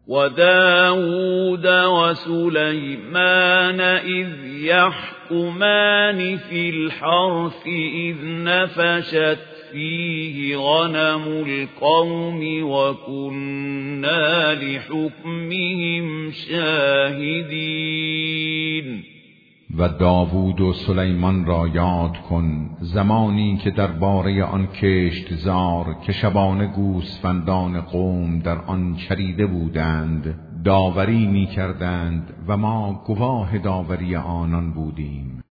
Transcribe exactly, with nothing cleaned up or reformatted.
و داود و سلیمان اذ یحکمان فی الحرث اذ نفشت فیه غنم القوم و كنا لحکمهم شاهدین. و داوود و سلیمان را یاد کن زمانی که درباره آن کشتزار که شبانه گوسفندان قوم در آن چریده بودند داوری می کردند و ما گواه داوری آنان بودیم.